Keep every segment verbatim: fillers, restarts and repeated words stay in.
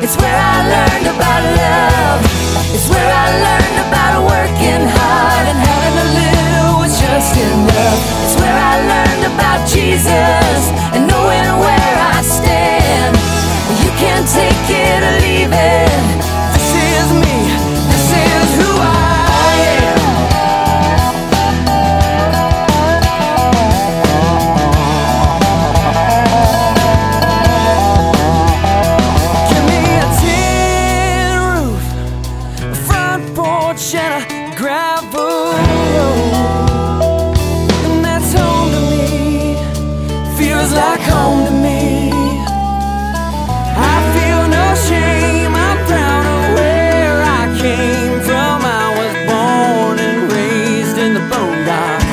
It's where I learned about love. It's where I learned about working hard and having a little was just enough. It's where I learned about Jesus and knowing where I stand. You can't take it or leave it. This is me. This is who I am. Give me a tin roof, a front porch and a gravel road, and that's home to me. Feels like home to me. I feel no shame, I'm proud of where I came from. I was born and raised in the boondocks.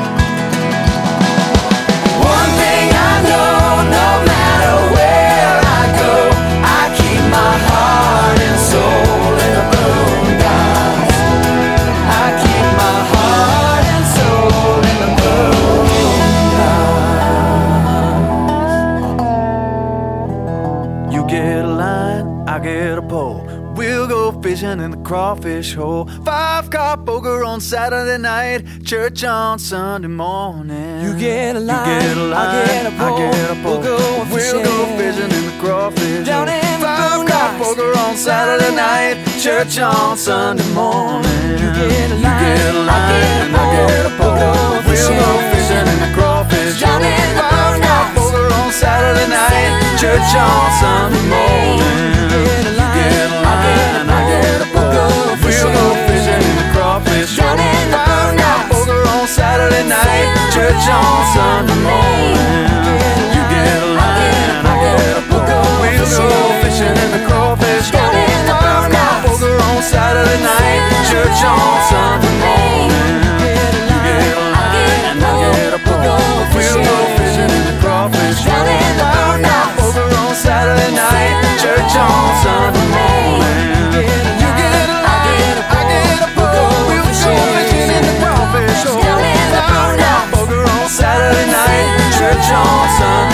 One thing I know, no matter where I go, I keep my heart and soul in the boondocks. I keep my heart and soul in the boondocks. You get a line, I get a pole. We'll go fishing in the crawfish hole. Five car poker on Saturday night, church on Sunday morning. You get a line, you get a line, I get a pole. I get a pole. We'll go fishing, we'll go fishing in the crawfish down hole. In Five car poker on Saturday night, church on Sunday morning. You get a line, you get a line, I get a pole. We'll go fishing, we'll go fishing in the crawfish down in the Five car poker on Saturday night, church on Sunday morning. Saturday night, church on Sunday morning. You get a line, I get a pole. We'll go fishing in the crawfish hole. Five car poker on Saturday night, church on Sunday morning. You get a line, I get a pole. We'll go fishing in the crawfish hole. Five car poker on Saturday night, church on Sunday morning. You get a line, I get a pole. We'll go fishing in the crawfish hole. Saturday night, church on Sunday.